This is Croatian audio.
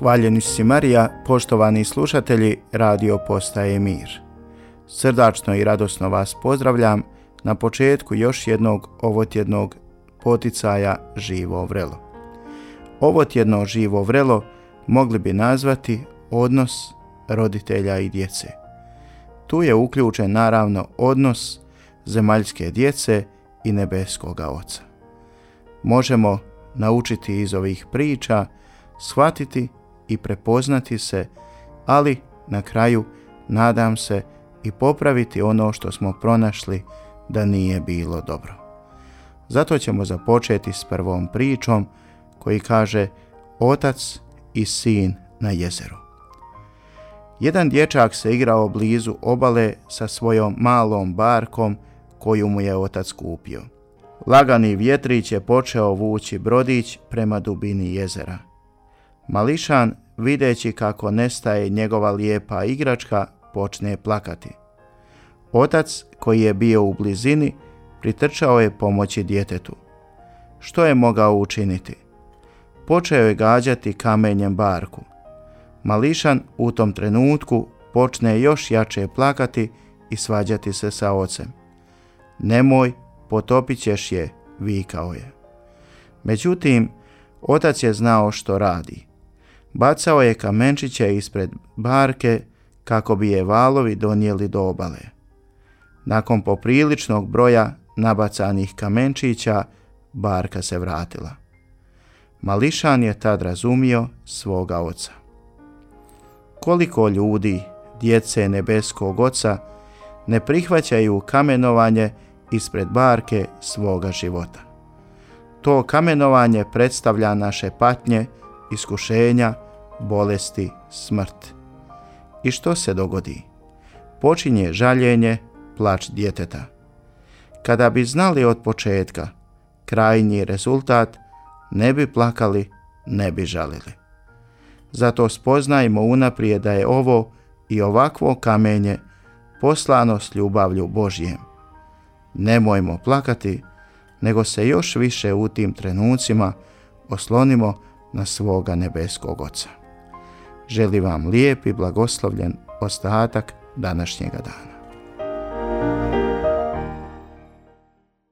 Hvaljeni si Marija, poštovani slušatelji Radio Postaje Mir. Srdačno i radosno vas pozdravljam na početku još jednog ovotjednog poticaja Živo vrelo. Ovotjedno Živo vrelo mogli bi nazvati odnos roditelja i djece. Tu je uključen naravno odnos zemaljske djece i nebeskoga Oca. Možemo naučiti iz ovih priča, shvatiti i prepoznati se, ali na kraju, nadam se, i popraviti ono što smo pronašli da nije bilo dobro. Zato ćemo započeti s prvom pričom koji kaže Otac i sin na jezeru. Jedan dječak se igrao blizu obale sa svojom malom barkom koju mu je otac kupio. Lagani vjetrić je počeo vući brodić prema dubini jezera. Mališan, videći kako nestaje njegova lijepa igračka, počne plakati. Otac, koji je bio u blizini, pritrčao je pomoći djetetu. Što je mogao učiniti? Počeo je gađati kamenjem barku. Mališan u tom trenutku počne još jače plakati i svađati se sa ocem. Nemoj, potopit ćeš je, vikao je. Međutim, otac je znao što radi. Bacao je kamenčiće ispred barke kako bi je valovi donijeli do obale. Nakon popriličnog broja nabacanih kamenčića, barka se vratila. Mališan je tad razumio svoga oca. Koliko ljudi, djece nebeskog Oca, ne prihvaćaju kamenovanje ispred barke svoga života. To kamenovanje predstavlja naše patnje, iskušenja, bolesti, smrt. I što se dogodi? Počinje žaljenje, plač djeteta. Kada bi znali od početka krajnji rezultat, ne bi plakali, ne bi žalili. Zato spoznajmo unaprijed da je ovo i ovakvo kamenje poslano s ljubavlju Božjem. Nemojmo plakati, nego se još više u tim trenucima oslonimo na svoga nebeskog Oca. Želim vam lijep i blagoslovljen ostatak današnjega dana.